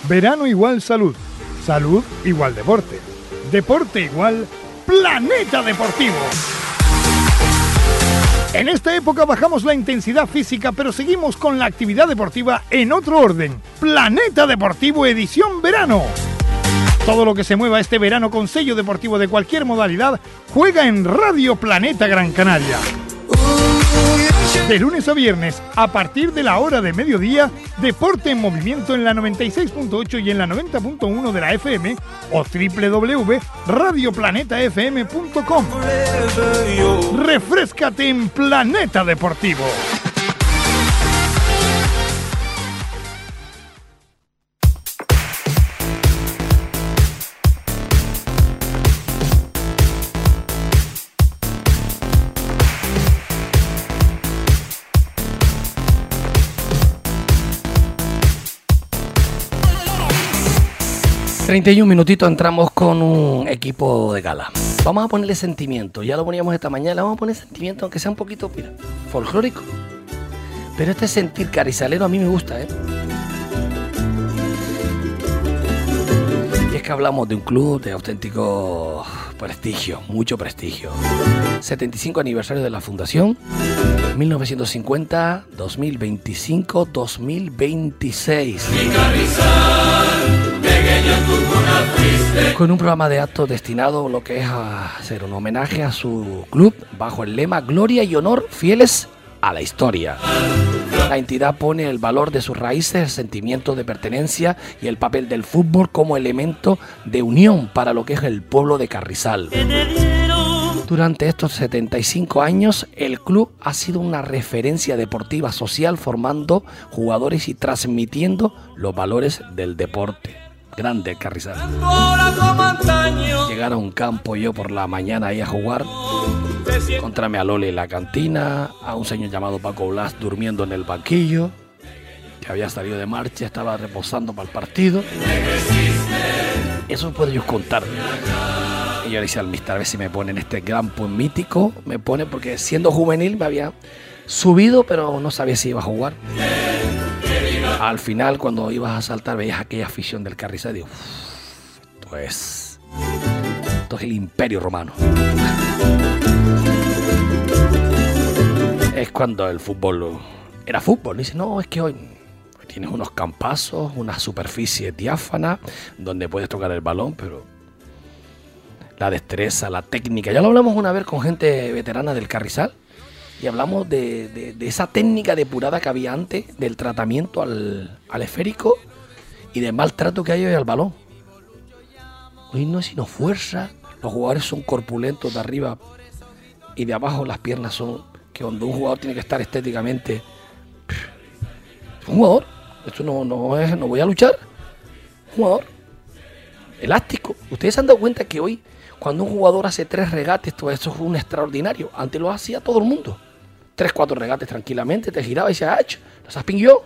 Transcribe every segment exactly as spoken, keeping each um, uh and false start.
Verano igual salud. Salud igual deporte. Deporte igual Planeta Deportivo. En esta época bajamos la intensidad física, pero seguimos con la actividad deportiva en otro orden. Planeta Deportivo edición verano. Todo lo que se mueva este verano con sello deportivo de cualquier modalidad juega en Radio Planeta Gran Canaria. De lunes a viernes, a partir de la hora de mediodía, deporte en movimiento en la noventa y seis punto ocho y en la noventa punto uno de la F M o doble u doble u doble u punto radio planeta f m punto com. Refréscate en Planeta Deportivo. treinta y un minutitos entramos con un equipo de gala. Vamos a ponerle sentimiento. Ya lo poníamos esta mañana. Vamos a poner sentimiento, aunque sea un poquito, mira, folclórico. Pero este sentir carizalero a mí me gusta, ¿eh? Y es que hablamos de un club de auténtico prestigio, mucho prestigio. setenta y cinco aniversario de la fundación, mil novecientos cincuenta, dos mil veinticinco, dos mil veintiséis. Con un programa de actos destinado a lo que es a hacer un homenaje a su club bajo el lema Gloria y Honor fieles a la historia. La entidad pone el valor de sus raíces, el sentimiento de pertenencia y el papel del fútbol como elemento de unión para lo que es el pueblo de Carrizal. Durante estos setenta y cinco años, el club ha sido una referencia deportiva social, formando jugadores y transmitiendo los valores del deporte. Grande Carrizal. Llegar a un campo yo por la mañana ahí a jugar, encontrarme a Loli en la cantina, a un señor llamado Paco Blas durmiendo en el banquillo, que había salido de marcha, estaba reposando para el partido. Eso puedo yo contar. Y yo le decía al mister, a ver si me ponen este campo mítico, me pone, porque siendo juvenil me había subido, pero no sabía si iba a jugar. Al final, cuando ibas a saltar, veías aquella afición del Carrizal y digo, esto es, esto es el Imperio Romano. Es cuando el fútbol era fútbol. Dice, no, es que hoy tienes unos campazos, una superficie diáfana donde puedes tocar el balón, pero la destreza, la técnica. Ya lo hablamos una vez con gente veterana del Carrizal. Y hablamos de, de, de esa técnica depurada que había antes, del tratamiento al, al esférico y del maltrato que hay hoy al balón. Hoy no es sino fuerza, los jugadores son corpulentos de arriba y de abajo las piernas son, que donde un jugador tiene que estar estéticamente. Es un jugador, esto no, no es, no voy a luchar, un jugador elástico. Ustedes se han dado cuenta que hoy, cuando un jugador hace tres regates, todo eso es un extraordinario. Antes lo hacía todo el mundo. Tres, cuatro regates tranquilamente, te giraba y decía, ¡ah! Los zapping yo.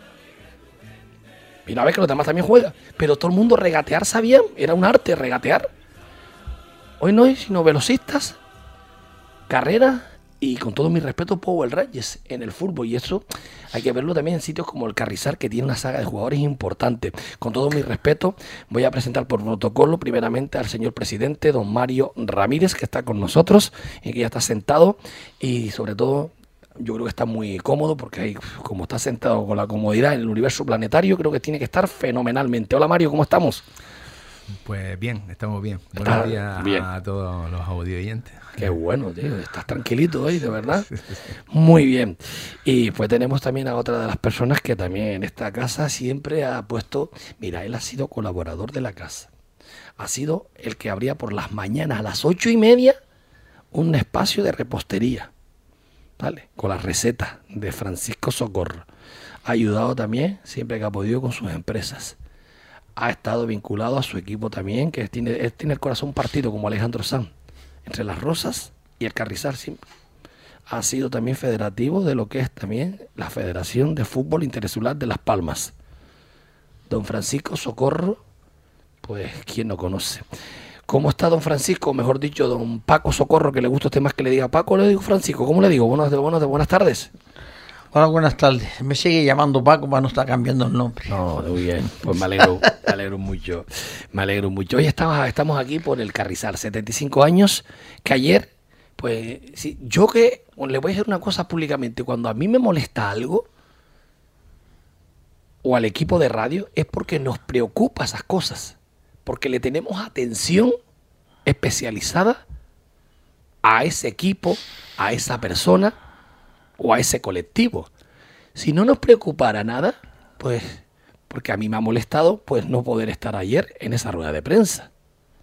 Y una vez que los demás también juegan. Pero todo el mundo regatear sabían, era un arte regatear. Hoy no hay sino velocistas, carreras y, con todo mi respeto, Power Rangers en el fútbol. Y eso hay que verlo también en sitios como el Carrizal, que tiene una saga de jugadores importante. Con todo mi respeto, voy a presentar por protocolo primeramente al señor presidente, don Mario Ramírez, que está con nosotros y que ya está sentado. Y sobre todo, yo creo que está muy cómodo, porque ahí, como está sentado con la comodidad en el universo planetario, creo que tiene que estar fenomenalmente. Hola Mario, ¿cómo estamos? Pues bien, estamos bien. Buenos días bien a todos los audio oyentes. Qué bueno, tío, estás tranquilito hoy, de verdad. Muy bien. Y pues tenemos también a otra de las personas que también en esta casa siempre ha puesto, mira, él ha sido colaborador de la casa. Ha sido el que abría por las mañanas a las ocho y media un espacio de repostería, ¿vale? Con las recetas de Francisco Socorro. Ha ayudado también siempre que ha podido con sus empresas. Ha estado vinculado a su equipo también, que tiene, él tiene el corazón partido como Alejandro Sanz, entre las Rosas y el Carrizal siempre. Ha sido también federativo de lo que es también la Federación de Fútbol Interinsular de Las Palmas. Don Francisco Socorro, pues, ¿quién no conoce? ¿Cómo está don Francisco? Mejor dicho, don Paco Socorro, que le gusta a usted más que le diga Paco, le digo Francisco. ¿Cómo le digo? Buenas, buenas, buenas tardes. Hola, buenas tardes. Me sigue llamando Paco para no estar cambiando el nombre. No, muy bien. Pues me alegro, me alegro mucho. Me alegro mucho. Hoy estamos, estamos aquí por el Carrizal, setenta y cinco años, que ayer, pues, sí, yo que, le voy a decir una cosa públicamente, cuando a mí me molesta algo, o al equipo de radio, es porque nos preocupa esas cosas. Porque le tenemos atención especializada a ese equipo, a esa persona o a ese colectivo. Si no nos preocupara nada, pues, porque a mí me ha molestado, pues no poder estar ayer en esa rueda de prensa.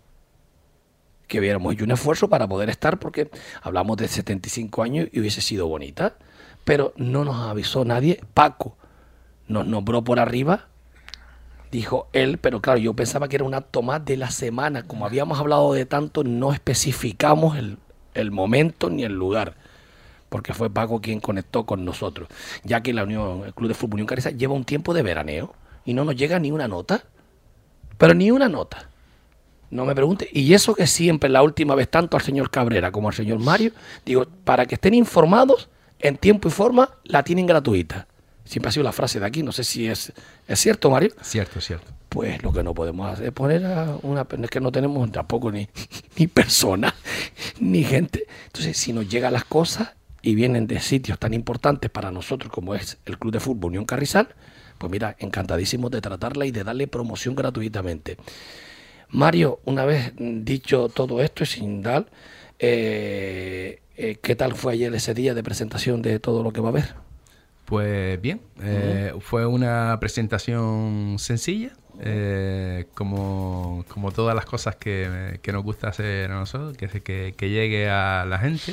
Que hubiéramos hecho un esfuerzo para poder estar, porque hablamos de setenta y cinco años y hubiese sido bonita, pero no nos avisó nadie. Paco nos nombró por arriba, dijo él, pero claro, yo pensaba que era un acto más de la semana. Como habíamos hablado de tanto, no especificamos el, el momento ni el lugar, porque fue Paco quien conectó con nosotros, ya que la Unión, el Club de Fútbol Unión Carrizal lleva un tiempo de veraneo y no nos llega ni una nota, pero ni una nota. No me pregunte, y eso que siempre, la última vez, tanto al señor Cabrera como al señor Mario, digo, para que estén informados, en tiempo y forma, la tienen gratuita. Siempre ha sido la frase de aquí, no sé si es, es cierto, Mario. Cierto, cierto. Pues lo que no podemos hacer es poner a una... Es que no tenemos tampoco ni, ni personas, ni gente. Entonces, si nos llegan las cosas y vienen de sitios tan importantes para nosotros como es el Club de Fútbol Unión Carrizal, pues mira, encantadísimos de tratarla y de darle promoción gratuitamente. Mario, una vez dicho todo esto y sin dar, eh, eh, ¿qué tal fue ayer ese día de presentación de todo lo que va a haber? Pues bien, eh, uh-huh. Fue una presentación sencilla, eh, como, como todas las cosas que, que nos gusta hacer a nosotros, que, que, que llegue a la gente.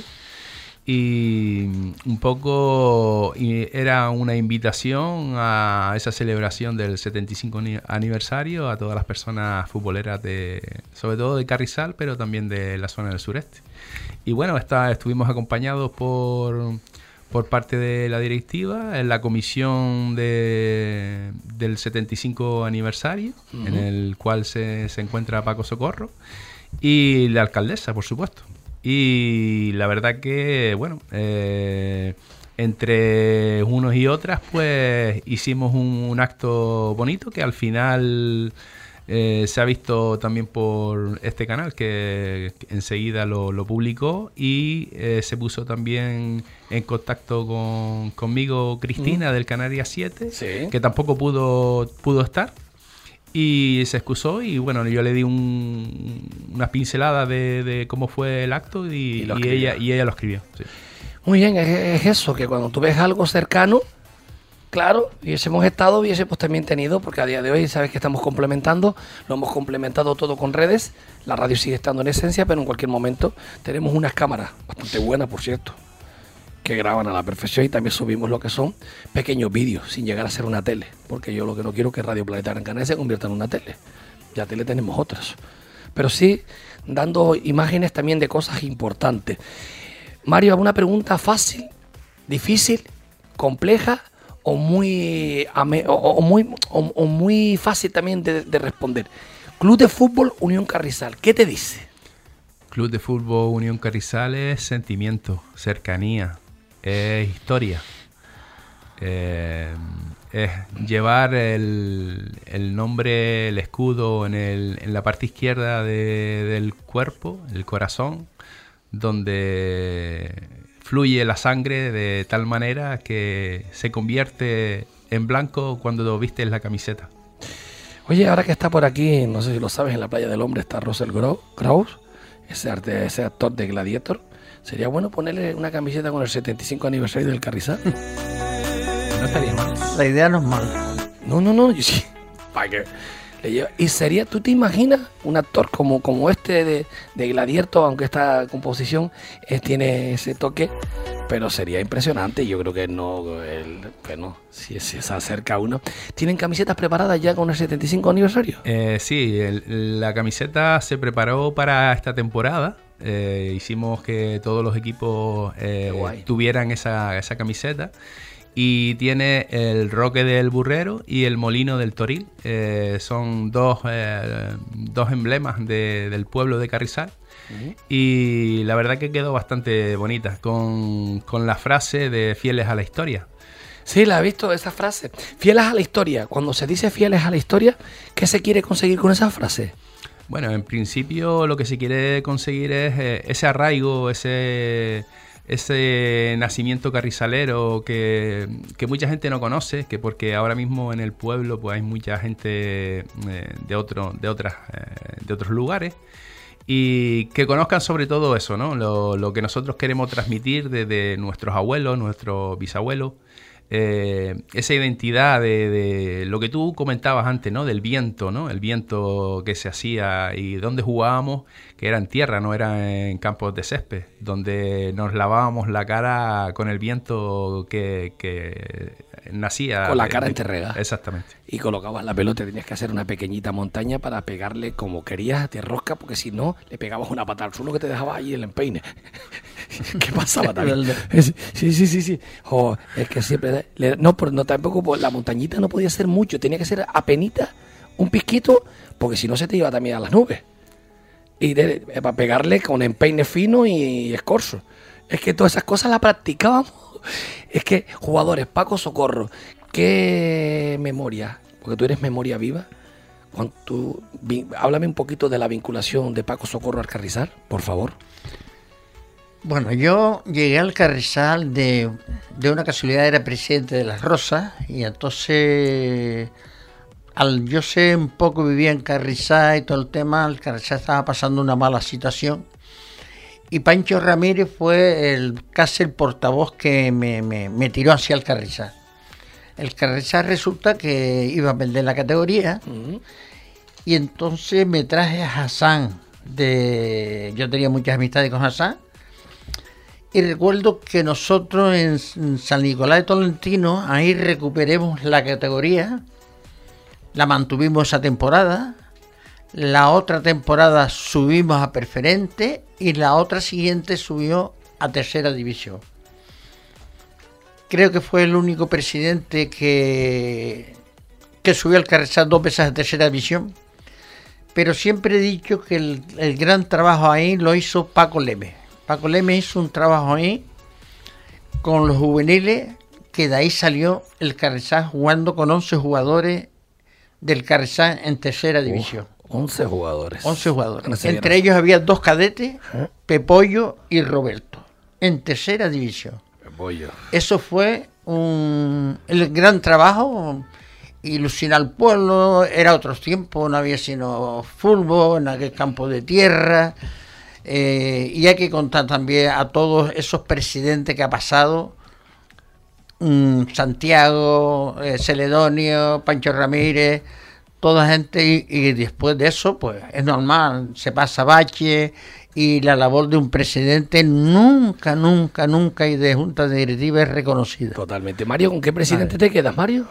Y un poco era una invitación a esa celebración del setenta y cinco aniversario a todas las personas futboleras, de, sobre todo de Carrizal, pero también de la zona del sureste. Y bueno, está, estuvimos acompañados por... por parte de la directiva, en la comisión de, del setenta y cinco aniversario, uh-huh. en el cual se, se encuentra Paco Socorro, y la alcaldesa, por supuesto. Y la verdad que, bueno, eh, entre unos y otras, pues hicimos un, un acto bonito que al final... Eh, se ha visto también por este canal que, que enseguida lo, lo publicó y eh, se puso también en contacto con, conmigo Cristina mm. del Canarias siete, sí. que tampoco pudo, pudo estar y se excusó y bueno, yo le di un, unas pinceladas de, de cómo fue el acto y, y, y, ella, y ella lo escribió. Sí. Muy bien, es, es eso, que cuando tú ves algo cercano, claro, hubiésemos estado, hubiésemos también tenido, porque a día de hoy sabes que estamos complementando, lo hemos complementado todo con redes, la radio sigue estando en esencia, pero en cualquier momento tenemos unas cámaras bastante buenas, por cierto, que graban a la perfección y también subimos lo que son pequeños vídeos, sin llegar a ser una tele, porque yo lo que no quiero es que Radio Planeta Gran Canaria se convierta en una tele, ya tele tenemos otras, pero sí dando imágenes también de cosas importantes. Mario, ¿alguna pregunta fácil, difícil, compleja o muy o, o muy o, o muy fácil también de, de responder? Club de Fútbol Unión Carrizal, ¿qué te dice? Club de Fútbol Unión Carrizal es sentimiento, cercanía, es historia, eh, es llevar el, el nombre, el escudo en, el, en la parte izquierda de, del cuerpo, el corazón, donde fluye la sangre de tal manera que se convierte en blanco cuando vistes la camiseta. Oye, ahora que está por aquí, no sé si lo sabes, en la Playa del Hombre está Russell Crowe, ese, arte, ese actor de Gladiator. Sería bueno ponerle una camiseta con el setenta y cinco aniversario del Carrizal. No estaría mal. La idea no es mala. No, no, no. Yo sí. Para que le lleva. Y sería, ¿tú te imaginas un actor como, como este de, de Gladiator, aunque esta composición eh, tiene ese toque? Pero sería impresionante. Yo creo que no, el, bueno, si, si se acerca uno. ¿Tienen camisetas preparadas ya con el setenta y cinco aniversario? Eh, sí, el, la camiseta se preparó para esta temporada. Eh, hicimos que todos los equipos eh, tuvieran esa, esa camiseta. Y tiene el Roque del Burrero y el Molino del Toril. Eh, son dos, eh, dos emblemas de, del pueblo de Carrizal. Uh-huh. Y la verdad que quedó bastante bonita, con, con la frase de fieles a la historia. Sí, la he visto, esa frase. Fieles a la historia. Cuando se dice fieles a la historia, ¿qué se quiere conseguir con esa frase? Bueno, en principio lo que se quiere conseguir es eh, ese arraigo, ese, ese nacimiento carrizalero que, que mucha gente no conoce, que porque ahora mismo en el pueblo pues hay mucha gente eh, de, otro, de, otras, eh, de otros lugares. Y que conozcan sobre todo eso, ¿no? Lo, lo que nosotros queremos transmitir desde nuestros abuelos, nuestros bisabuelos. Eh, esa identidad de, de lo que tú comentabas antes, ¿no? Del viento, ¿no? El viento que se hacía y donde jugábamos, que era en tierra, no era en campos de césped, donde nos lavábamos la cara con el viento que, que nacía. Con la cara de, enterrada. Exactamente. Y colocabas la pelota, tenías que hacer una pequeñita montaña para pegarle como querías de rosca, porque si no, le pegabas una patada al suelo que te dejaba ahí el empeine. ¿Qué pasaba también? Sí, sí, sí, sí. Oh, es que siempre... Le, no, pero no, tampoco la montañita no podía ser mucho, tenía que ser apenita, un pizquito, porque si no se te iba también a las nubes. Y de, de, para pegarle con empeine fino y escorzo. Es que todas esas cosas las practicábamos. Es que, jugadores, Paco Socorro, qué memoria, porque tú eres memoria viva. Tú, vi, háblame un poquito de la vinculación de Paco Socorro al Carrizal, por favor. Bueno, yo llegué al Carrizal de, de una casualidad, era presidente de Las Rosas, y entonces, al yo sé un poco, vivía en Carrizal y todo el tema, el Carrizal estaba pasando una mala situación, y Pancho Ramírez fue el, casi el portavoz que me, me, me tiró hacia el Carrizal. El Carrizal resulta que iba a perder la categoría, uh-huh. Y entonces me traje a Hassan, de, yo tenía muchas amistades con Hassan. Y recuerdo que nosotros en San Nicolás de Tolentino, ahí recuperemos la categoría, la mantuvimos esa temporada, la otra temporada subimos a preferente y la otra siguiente subió a tercera división. Creo que fue el único presidente que, que subió al Carrizal dos veces a tercera división, pero siempre he dicho que el, el gran trabajo ahí lo hizo Paco Leme. Paco Leme hizo un trabajo ahí con los juveniles, que de ahí salió el Carrizal jugando con once jugadores del Carrizal en tercera división. Uh, once jugadores. once jugadores. Entre ellos había dos cadetes, ¿eh? Pepollo y Roberto, en tercera división. Pepollo. Eso fue un, el gran trabajo, ilusionar al pueblo, era otros tiempos, no había sino fútbol en aquel campo de tierra. Eh, y hay que contar también a todos esos presidentes que ha pasado, um, Santiago, eh, Celedonio, Pancho Ramírez, toda gente, y, y después de eso pues es normal, se pasa bache, y la labor de un presidente nunca, nunca, nunca, y de junta directiva es reconocida. Totalmente. Mario, ¿con qué presidente vale. te quedas, Mario?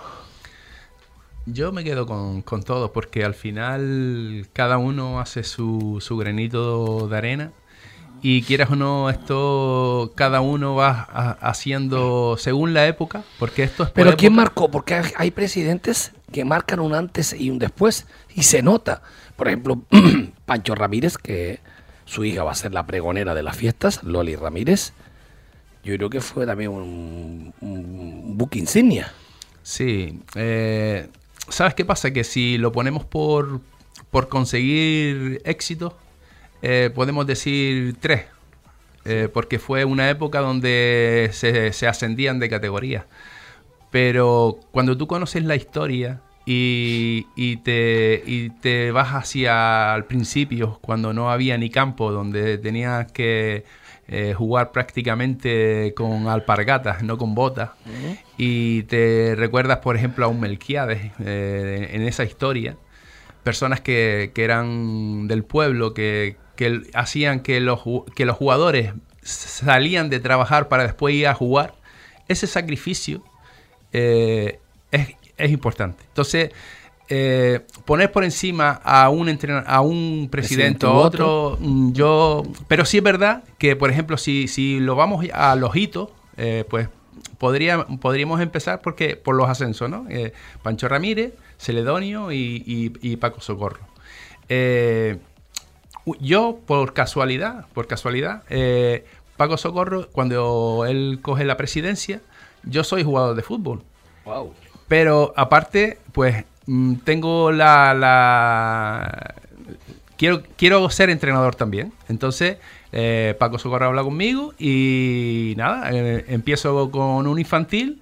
Yo me quedo con, con todos, porque al final cada uno hace su, su granito de arena, y quieras o no, esto cada uno va a, haciendo según la época, porque esto es por Pero época. ¿Quién marcó? Porque hay presidentes que marcan un antes y un después, y se nota. Por ejemplo, Pancho Ramírez, que su hija va a ser la pregonera de las fiestas, Loli Ramírez. Yo creo que fue también un, un buque insignia. Sí, eh... ¿sabes qué pasa? Que si lo ponemos por, por conseguir éxito, eh, podemos decir tres, eh, porque fue una época donde se, se ascendían de categoría. Pero cuando tú conoces la historia y, y, te, y te vas hacia el principio, cuando no había ni campo, donde tenías que eh, jugar prácticamente con alpargatas, no con botas, uh-huh. Y te recuerdas, por ejemplo, a un Melquiades eh, en esa historia, personas que, que eran del pueblo, que, que hacían que los, que los jugadores salían de trabajar para después ir a jugar. Ese sacrificio eh, es, es importante. Entonces, eh, poner por encima a un entrenador, a un presidente o otro, otro, yo... Pero sí es verdad que, por ejemplo, si, si lo vamos a los hitos, eh, pues podría, podríamos empezar porque por los ascensos, ¿no? Eh, Pancho Ramírez, Celedonio y, y, y Paco Socorro. Eh, yo, por casualidad, por casualidad, eh, Paco Socorro, cuando él coge la presidencia, yo soy jugador de fútbol. Wow. Pero aparte, pues tengo la... la... Quiero, quiero ser entrenador también. Entonces, eh, Paco Socorro habla conmigo y nada, eh, empiezo con un infantil.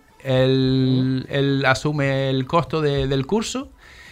Él, él asume el costo de, del curso.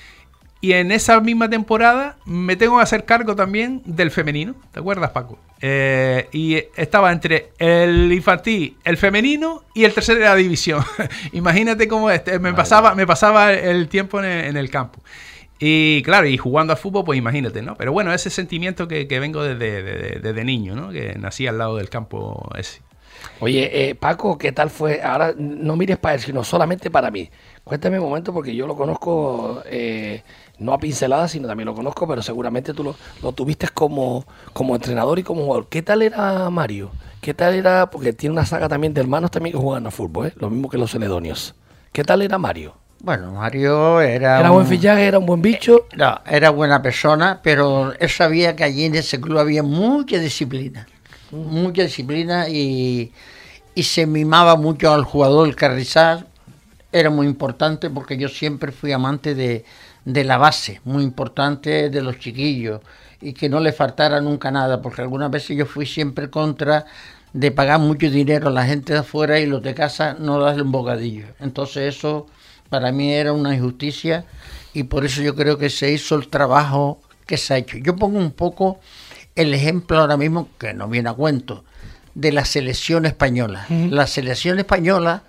Y en esa misma temporada me tengo que hacer cargo también del femenino. ¿Te acuerdas, Paco? Eh, y estaba entre el infantil, el femenino y el tercero de la división. Imagínate cómo este, me, pasaba, me pasaba el tiempo en el, en el campo. Y claro, y jugando al fútbol, pues imagínate, ¿no? Pero bueno, ese sentimiento que, que vengo desde, desde, desde niño, ¿no? Que nací al lado del campo ese. Oye, eh, Paco, ¿qué tal fue? Ahora no mires para él, sino solamente para mí. Cuéntame un momento, porque yo lo conozco, eh, no a pinceladas, sino también lo conozco, pero seguramente tú lo, lo tuviste como, como entrenador y como jugador. ¿Qué tal era Mario? ¿Qué tal era? Porque tiene una saga también de hermanos también que juegan a fútbol, ¿eh? Lo mismo que los celedonios. ¿Qué tal era Mario? Bueno, Mario era... ¿Era un... buen fichaje? ¿Era un buen bicho? No, era buena persona, pero él sabía que allí en ese club había mucha disciplina. Mucha disciplina y, y se mimaba mucho al jugador. El Carrizal era muy importante porque yo siempre fui amante de, de la base, muy importante de los chiquillos y que no le faltara nunca nada, porque algunas veces yo fui siempre contra de pagar mucho dinero a la gente de afuera y los de casa no darle un bocadillo. Entonces eso para mí era una injusticia y por eso yo creo que se hizo el trabajo que se ha hecho. Yo pongo un poco el ejemplo ahora mismo, que no viene a cuento, de la selección española. Uh-huh. La selección española,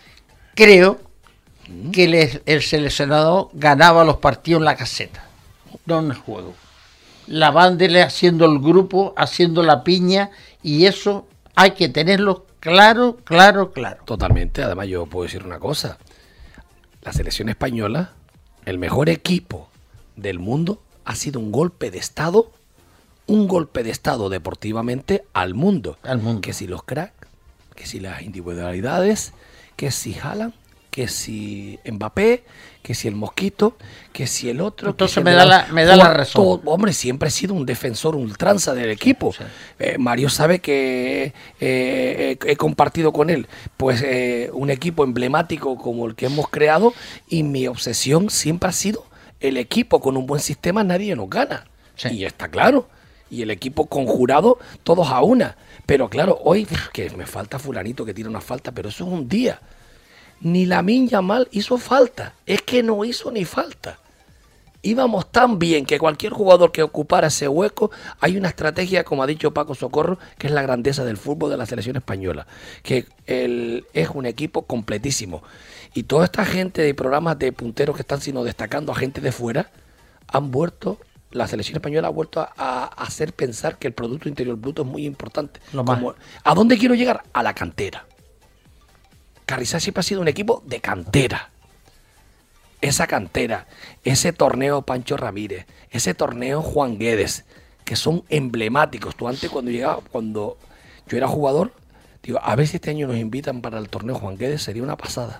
creo uh-huh. que el, el seleccionador ganaba los partidos en la caseta, no en el juego. Lavándole, haciendo el grupo, haciendo la piña, y eso hay que tenerlo claro, claro, claro. Totalmente. Además, yo puedo decir una cosa. La selección española, el mejor equipo del mundo, ha sido un golpe de estado un golpe de estado deportivamente al mundo. Al mundo. Que si los cracks, que si las individualidades, que si Haaland, que si Mbappé, que si el Mosquito, que si el otro. Entonces me da, la, me da la razón. Todo, hombre, siempre he sido un defensor ultranza del equipo. Sí, sí. Eh, Mario sabe que eh, he, he compartido con él pues eh, un equipo emblemático como el que hemos creado y mi obsesión siempre ha sido el equipo con un buen sistema, nadie nos gana. Sí. Y está claro. Y el equipo conjurado, todos a una. Pero claro, hoy, que me falta fulanito que tira una falta, pero eso es un día. Ni Lamine Yamal hizo falta. Es que no hizo ni falta. Íbamos tan bien que cualquier jugador que ocupara ese hueco, hay una estrategia, como ha dicho Paco Socorro, que es la grandeza del fútbol de la selección española. Que el, es un equipo completísimo. Y toda esta gente de programas de punteros que están sino destacando a gente de fuera, han vuelto... La selección española ha vuelto a, a hacer pensar que el Producto Interior Bruto es muy importante. Como, ¿a dónde quiero llegar? A la cantera. Carrizal siempre ha sido un equipo de cantera. Esa cantera, ese torneo Pancho Ramírez, ese torneo Juan Guedes, que son emblemáticos. Tú antes cuando llegaba, cuando yo era jugador, digo, a ver si este año nos invitan para el torneo Juan Guedes, sería una pasada.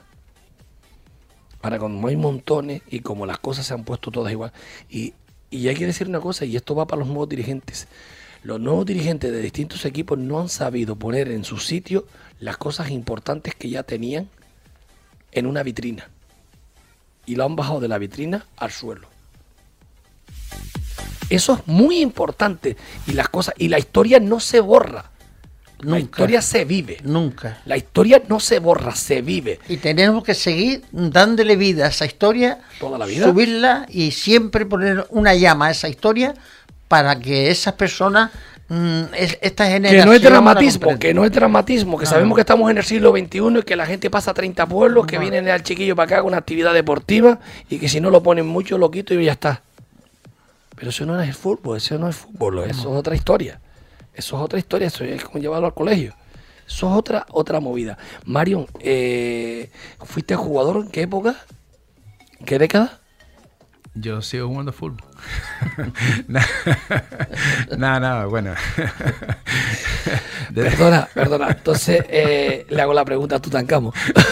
Para cuando hay montones y como las cosas se han puesto todas igual. Y Y hay que decir una cosa, y esto va para los nuevos dirigentes. Los nuevos dirigentes de distintos equipos no han sabido poner en su sitio las cosas importantes que ya tenían en una vitrina. Y lo han bajado de la vitrina al suelo. Eso es muy importante. Y las cosas, y la historia no se borra. Nunca, la historia se vive. Nunca. La historia no se borra, se vive. Y tenemos que seguir dándole vida a esa historia. Toda la vida. Subirla y siempre poner una llama a esa historia para que esas personas, mmm, esta generación... Que no es dramatismo, que no es dramatismo, que no. Sabemos que estamos en el siglo veintiuno y que la gente pasa a treinta pueblos, que no. Vienen al chiquillo para acá con una actividad deportiva y que si no lo ponen mucho lo quito y ya está. Pero eso no es el fútbol, eso no es fútbol, no. Eso es otra historia. Eso es otra historia, eso es como llevarlo al colegio. Eso es otra otra movida. Marion, eh, ¿fuiste jugador en qué época? ¿En qué década? Yo sigo jugando fútbol. Nada, nada, nada, bueno. Perdona, perdona. Entonces eh, le hago la pregunta a Tutankamón.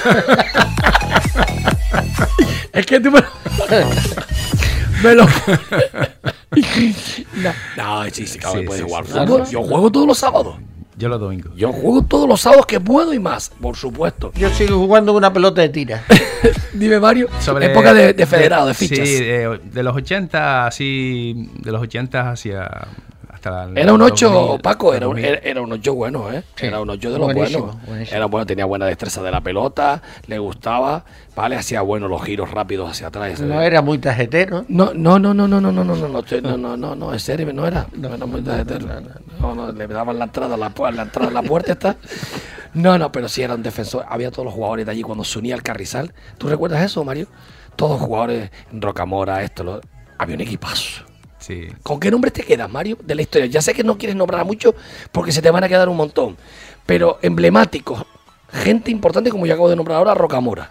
Es que tú me lo... me lo... no, no, sí, sí, claro, sí, puedes sí, jugar sí, fútbol. Sí. Yo juego todos los sábados. Yo los domingos. Yo juego todos los sábados que puedo y más, por supuesto. Yo sigo jugando con una pelota de tira. Dime, Mario. Sobre, época de, de federado, de, de fichas. Sí, de, de los ochenta, así, de los ochenta hacia... hasta Era un ocho, dos mil, Paco, era un, dos mil. era un ocho bueno, ¿eh? Sí. Era un ocho de los Buenísimo, buenos. buenísimo. Era bueno, tenía buena destreza de la pelota, le gustaba, ¿vale? Hacía buenos los giros rápidos hacia atrás. No era muy tarjetero. No, no, no, no, no, no, no, no, no, no, estoy- no, no, no, no, en serio, no era, no era muy tarjetero. No, no, le daban la entrada a la, pu- la entrada a la puerta esta. No, no, pero sí era un defensor. Había todos los jugadores de allí cuando se unía al Carrizal. ¿Tú recuerdas eso, Mario? Todos los jugadores, Rocamora, esto, lo... había un equipazo. Sí. ¿Con qué nombres te quedas, Mario, de la historia? Ya sé que no quieres nombrar a mucho porque se te van a quedar un montón, pero emblemáticos, gente importante como yo acabo de nombrar ahora, Rocamora.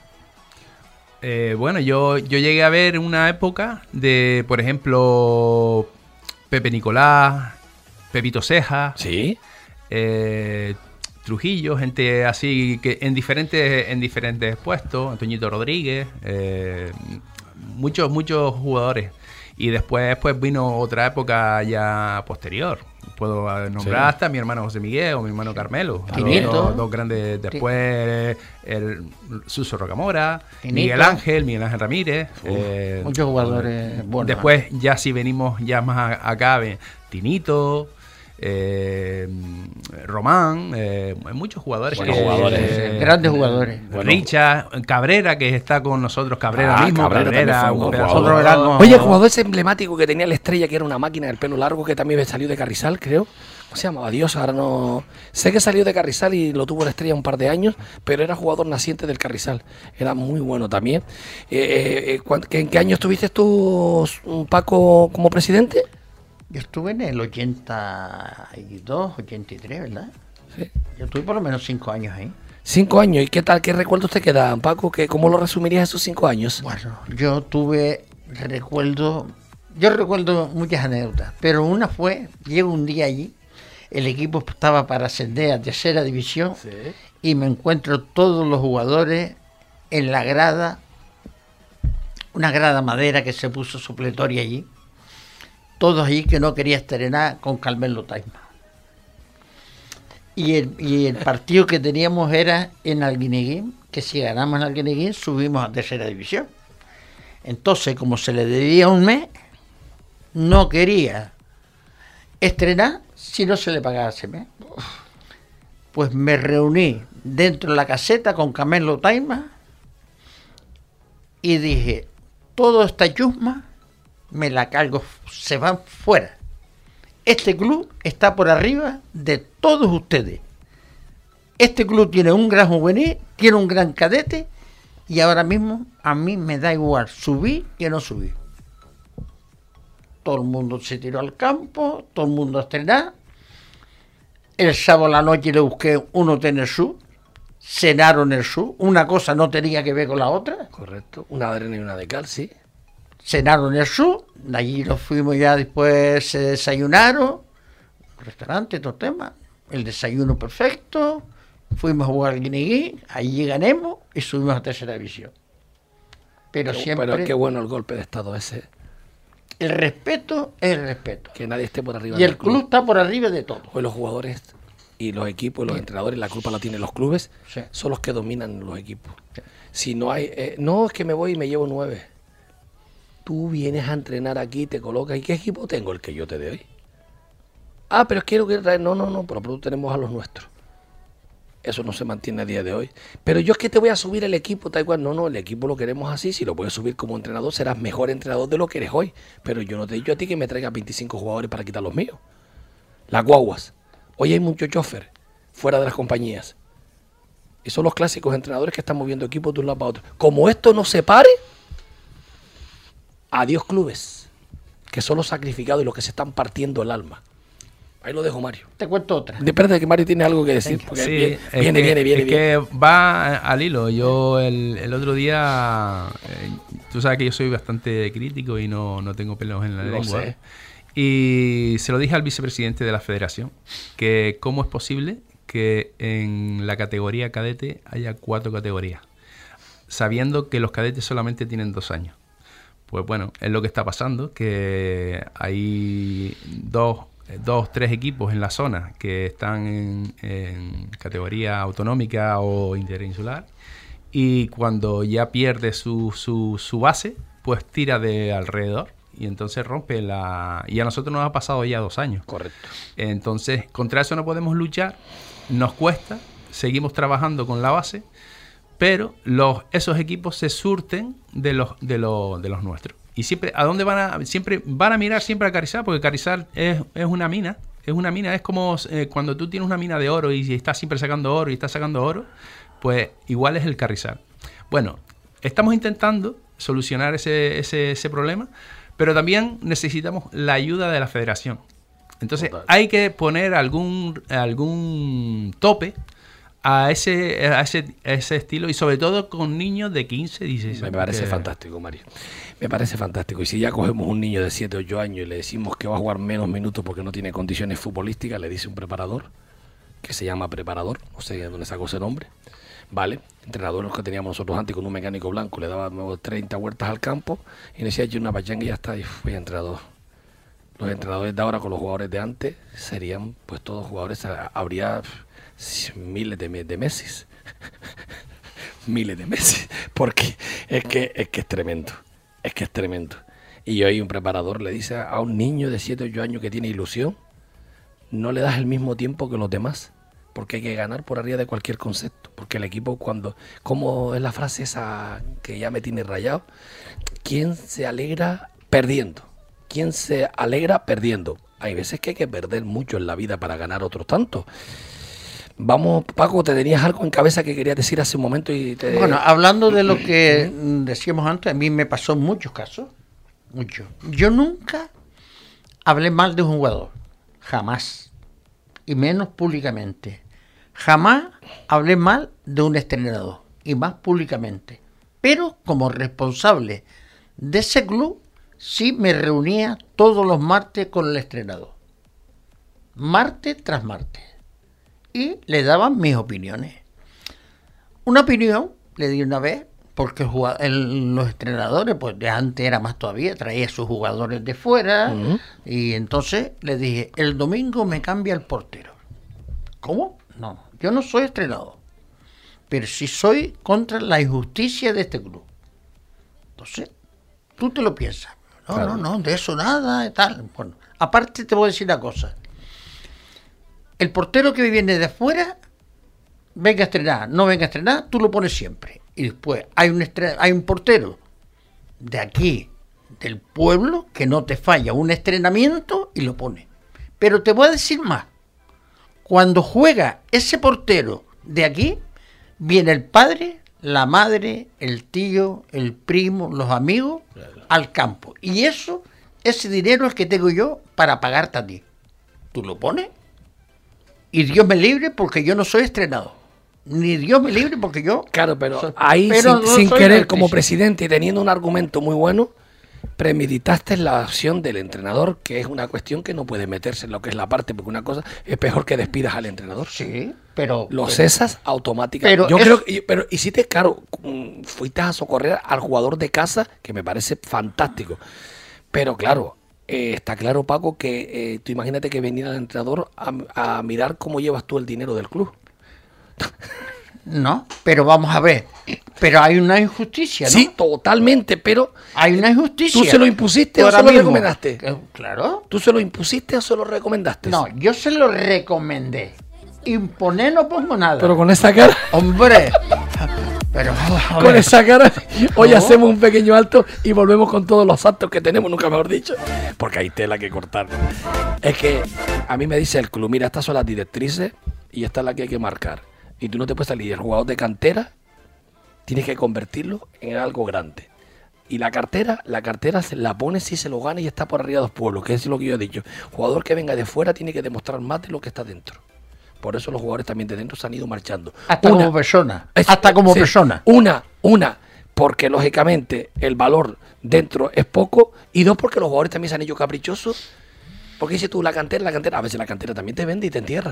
Eh, bueno, yo, yo llegué a ver una época de, por ejemplo, Pepe Nicolás, Pepito Ceja, Sí. eh, Trujillo, gente así que en diferentes en diferentes puestos, Antoñito Rodríguez, eh, muchos muchos jugadores. Y después pues vino otra época ya posterior. Puedo eh, nombrar Sí. hasta a mi hermano José Miguel o mi hermano Carmelo. Tinito. Dos, dos grandes después, el Suso Rocamora, Tinito. Miguel Ángel, Miguel Ángel Ramírez. eh, Muchos jugadores buenos. Después, ya si venimos ya más a- acá, ven Tinito, eh, Román, eh, muchos jugadores. Buenos que- jugadores. eh, Grandes jugadores. Bueno. Richard, Cabrera, que está con nosotros, Cabrera Ah, mismo, Cabrera también Cabrera, fue un un buen pedazo jugador. de Nosotros jugador. éramos- Oye, el jugador ese emblemático que tenía la estrella, que era una máquina del pelo largo, que también salió de Carrizal, creo. ¿Cómo se llamaba? Dios, ahora no... Sé que salió de Carrizal y lo tuvo la estrella un par de años, pero era jugador naciente del Carrizal. Era muy bueno también. Eh, eh, eh, ¿cuán- qué- ¿En qué año estuviste tú, Paco, como presidente? Yo estuve en el ochenta y dos, ochenta y tres, ¿verdad? Sí. Yo estuve por lo menos cinco años ahí. Cinco años. ¿Y qué tal? ¿Qué recuerdos te quedan, Paco? ¿Qué, ¿Cómo lo resumirías esos cinco años? Bueno, yo tuve, recuerdo, yo recuerdo muchas anécdotas, pero una fue, llego un día allí, el equipo estaba para ascender a tercera división y me encuentro todos los jugadores en la grada, una grada madera que se puso supletoria allí, todos allí que no quería estrenar con Carmelo Taima. Y el, y el partido que teníamos era en Alguineguín, que si ganamos en Alguineguín subimos a tercera división. Entonces, como se le debía un mes, no quería estrenar si no se le pagaba ese mes. Pues me reuní dentro de la caseta con Carmelo Taima y dije, toda esta chusma me la cargo, se van fuera. Este club está por arriba de todos ustedes. Este club tiene un gran juvenil, tiene un gran cadete y ahora mismo a mí me da igual subir que no subir. Todo el mundo se tiró al campo, todo el mundo a estrenar. El sábado a la noche le busqué un hotel en el sur, cenaron en el sur, una cosa no tenía que ver con la otra. Correcto. Una de arena y una de cal, sí. Cenaron en el sur, de allí nos fuimos ya después, se desayunaron, restaurante, todo tema, el desayuno perfecto, fuimos a jugar al Guineguí, allí ganemos y subimos a tercera división. Pero Pero, siempre pero qué bueno el golpe de estado ese. el respeto es el respeto. Que nadie esté por arriba Y el del club está por arriba de todo. Hoy los jugadores y los equipos, los entrenadores, la culpa la tienen los clubes, Sí. son los que dominan los equipos. Si no hay, eh, no es que me voy y me llevo nueve. Tú vienes a entrenar aquí, te colocas, ¿y qué equipo tengo? El que yo te dé hoy. Ah, pero quiero que traer, no, no, no, pero nosotros tenemos a los nuestros. Eso no se mantiene a día de hoy. Pero yo es que te voy a subir el equipo, tal cual. No, no, el equipo lo queremos así. Si lo puedes subir como entrenador, serás mejor entrenador de lo que eres hoy. Pero yo no te digo a ti que me traigas veinticinco jugadores para quitar los míos. Las guaguas. Hoy hay muchos chofer fuera de las compañías. Y son los clásicos entrenadores que están moviendo equipos de un lado para otro. Como esto no se pare, adiós clubes, que son los sacrificados y los que se están partiendo el alma. Ahí lo dejo, Mario. Te cuento otra. Espérate que Mario tiene algo que decir. Porque Sí, viene, es viene, que, viene, viene, es viene. que va al hilo. Yo el, el otro día, eh, tú sabes que yo soy bastante crítico y no, no tengo pelos en la Lo lengua. sé. Y se lo dije al vicepresidente de la federación, que cómo es posible que en la categoría cadete haya cuatro categorías, sabiendo que los cadetes solamente tienen dos años. Pues bueno, es lo que está pasando, que hay dos dos, tres equipos en la zona que están en, en categoría autonómica o interinsular, y cuando ya pierde su, su, su base, pues tira de alrededor y entonces rompe la... Y a nosotros nos ha pasado ya dos años. Correcto. Entonces, contra eso no podemos luchar, nos cuesta, seguimos trabajando con la base, pero los, esos equipos se surten de los, de los, de los nuestros. Y siempre, ¿a dónde van a? Siempre van a mirar siempre a Carrizal, porque Carrizal es, es una mina, es una mina, es como eh, cuando tú tienes una mina de oro y estás siempre sacando oro y estás sacando oro, pues igual es el Carrizal. Bueno, estamos intentando solucionar ese, ese, ese problema, pero también necesitamos la ayuda de la federación. Entonces, Total. hay que poner algún, algún tope a ese, a ese, a ese estilo, y sobre todo con niños de quince, dieciséis años. Me parece que... fantástico, Mario. Me parece fantástico. Y si ya cogemos un niño de siete, ocho años y le decimos que va a jugar menos minutos porque no tiene condiciones futbolísticas, le dice un preparador, que se llama preparador, no sé de dónde sacó ese nombre, ¿vale? Entrenadores que teníamos nosotros antes con un mecánico blanco, le daba treinta vueltas al campo y le decía, yo una pachanga y ya está, y fui entrenador. Los entrenadores de ahora con los jugadores de antes serían, pues todos jugadores, habría miles de, de meses, miles de meses, porque es que, es que es tremendo, es que es tremendo. Y hoy un preparador le dice a un niño de siete o ocho años que tiene ilusión, no le das el mismo tiempo que los demás, porque hay que ganar por arriba de cualquier concepto, porque el equipo cuando, como es la frase esa que ya me tiene rayado, ¿quién se alegra perdiendo? ¿Quién se alegra perdiendo? Hay veces que hay que perder mucho en la vida para ganar otros tantos. Vamos, Paco, te tenías algo en cabeza que querías decir hace un momento y te... Bueno, hablando de lo que decíamos antes, a mí me pasó en muchos casos, muchos. Yo nunca hablé mal de un jugador, jamás, y menos públicamente. Jamás hablé mal de un entrenador, y más públicamente. Pero como responsable de ese club, sí me reunía todos los martes con el entrenador. Martes tras martes. Y le daban mis opiniones. Una opinión le di una vez, porque el, los entrenadores, pues de antes era más todavía, traía a sus jugadores de fuera, uh-huh. y entonces le dije, el domingo me cambia el portero. ¿Cómo? No, yo no soy entrenador, pero sí soy contra la injusticia de este club. Entonces, tú te lo piensas. No, claro. no, no, de eso nada, tal. Bueno, aparte te voy a decir una cosa. El portero que viene de afuera, venga a estrenar, no venga a estrenar, tú lo pones siempre. Y después hay un, estre- hay un portero de aquí, del pueblo, que no te falla un estrenamiento y lo pone. Pero te voy a decir más. Cuando juega ese portero de aquí, viene el padre, la madre, el tío, el primo, los amigos, claro. al campo. Y eso, ese dinero es que tengo yo para pagarte a ti. Tú lo pones y Dios me libre porque yo no soy estrenado. Ni Dios me libre porque yo... Claro, pero soy, ahí pero sin, no sin querer electricidad. Como presidente y teniendo un argumento muy bueno, premeditaste la acción del entrenador, que es una cuestión que no puede meterse en lo que es la parte, porque una cosa es peor que despidas al entrenador. Sí, pero... Lo pero, cesas automáticamente. Pero Yo es, creo que, pero hiciste, claro, fuiste a socorrer al jugador de casa, que me parece fantástico. Pero claro, eh, está claro, Paco, que eh, tú imagínate que venía el entrenador a, a mirar cómo llevas tú el dinero del club. No, pero vamos a ver. Pero hay una injusticia, ¿no? Sí, totalmente, pero... Hay una injusticia. ¿Tú se lo impusiste Tú o se lo mismo, recomendaste? Claro. ¿Tú se lo impusiste o se lo recomendaste? No, yo se lo recomendé. Imponer no pongo nada. Pero con esa cara... Hombre... Pero, con esa cara, hoy ¿no? hacemos un pequeño alto y volvemos con todos los actos que tenemos, nunca mejor dicho, porque hay tela que cortar. Es que a mí me dice el club, mira, estas son las directrices y esta es la que hay que marcar. Y tú no te puedes salir. El jugador de cantera tienes que convertirlo en algo grande. Y la cartera, la cartera se la pone si se lo gana y está por arriba de los pueblos, que es lo que yo he dicho. Jugador que venga de fuera tiene que demostrar más de lo que está dentro. Por eso los jugadores también de dentro se han ido marchando. Hasta una, como persona. Es, hasta como sí, persona. Una, una, porque lógicamente el valor dentro es poco. Y dos, porque los jugadores también se han hecho caprichosos. Porque dices tú, la cantera, la cantera. A veces la cantera también te vende y te entierra.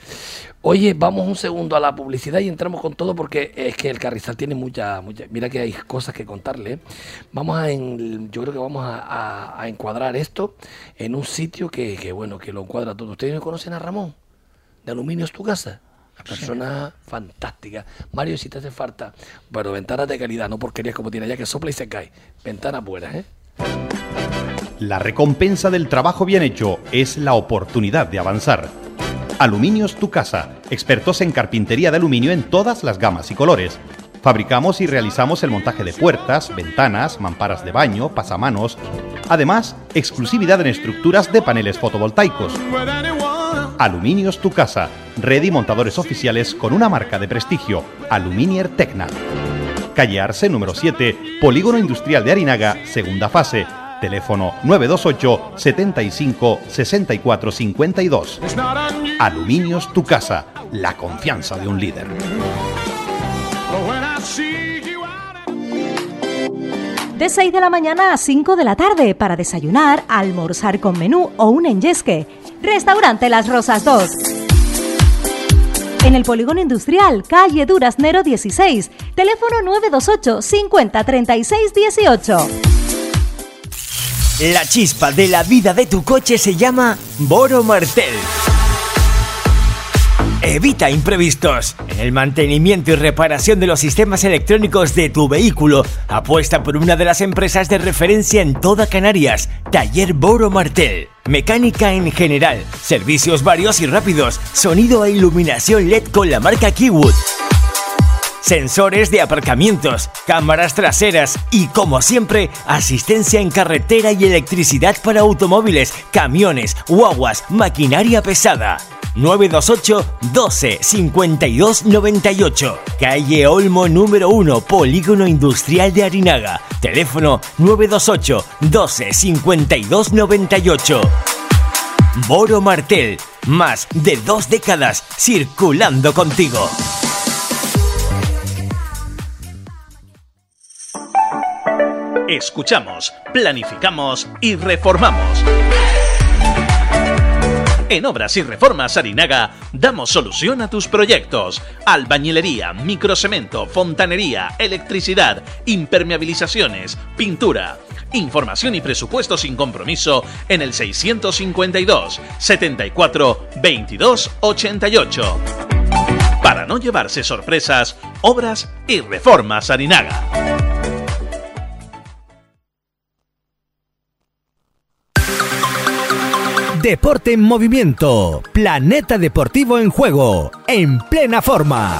Oye, vamos un segundo a la publicidad y entramos con todo porque es que el Carrizal tiene mucha, mucha mira que hay cosas que contarle. Vamos a, en, yo creo que vamos a, a, a encuadrar esto en un sitio que, que, bueno, que lo encuadra todo. ¿Ustedes no conocen a Ramón? De Aluminios Tu Casa. Una persona sí. fantástica. Mario, si te hace falta, bueno, ventanas de calidad, no porquerías como tiene allá que sopla y se cae. Ventanas buenas, ¿eh? La recompensa del trabajo bien hecho es la oportunidad de avanzar. Aluminios Tu Casa, expertos en carpintería de aluminio en todas las gamas y colores. Fabricamos y realizamos el montaje de puertas, ventanas, mamparas de baño, pasamanos. Además, exclusividad en estructuras de paneles fotovoltaicos. Aluminios Tu Casa, red y montadores oficiales con una marca de prestigio, Aluminier Tecna. Calle Arce número siete, Polígono Industrial de Arinaga, segunda fase. Teléfono nueve dos ocho, setenta y cinco, sesenta y cuatro cincuenta y dos. Aluminios Tu Casa, la confianza de un líder. De seis de la mañana a cinco de la tarde para desayunar, almorzar con menú o un enyesque. Restaurante Las Rosas dos. En el Polígono Industrial, calle Duraznero dieciséis. Teléfono nueve dos ocho, cincuenta, treinta y seis dieciocho. La chispa de la vida de tu coche se llama Boro Martel. Evita imprevistos. En el mantenimiento y reparación de los sistemas electrónicos de tu vehículo, apuesta por una de las empresas de referencia en toda Canarias, Taller Boro Martel. Mecánica en general, servicios varios y rápidos, sonido e iluminación L E D con la marca Keywood. Sensores de aparcamientos, cámaras traseras y, como siempre, asistencia en carretera y electricidad para automóviles, camiones, guaguas, maquinaria pesada. nueve dos ocho, doce, cincuenta y dos, noventa y ocho. Calle Olmo número uno, Polígono Industrial de Arinaga. Teléfono nueve dos ocho, doce, cincuenta y dos, noventa y ocho. Boro Martel, más de dos décadas circulando contigo. Escuchamos, planificamos y reformamos. En Obras y Reformas Arinaga damos solución a tus proyectos. Albañilería, microcemento, fontanería, electricidad, impermeabilizaciones, pintura. Información y presupuesto sin compromiso en el seiscientos cincuenta y dos, setenta y cuatro, veintidós, ochenta y ocho. Para no llevarse sorpresas, Obras y Reformas Arinaga. Deporte en movimiento, Planeta Deportivo en juego, en plena forma.